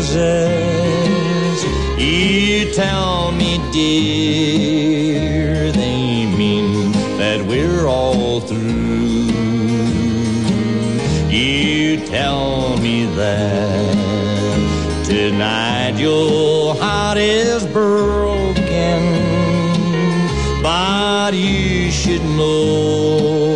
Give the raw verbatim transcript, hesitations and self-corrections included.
roses. You tell me, dear, they mean that we're all through. You tell me that tonight your heart is broken, but you should know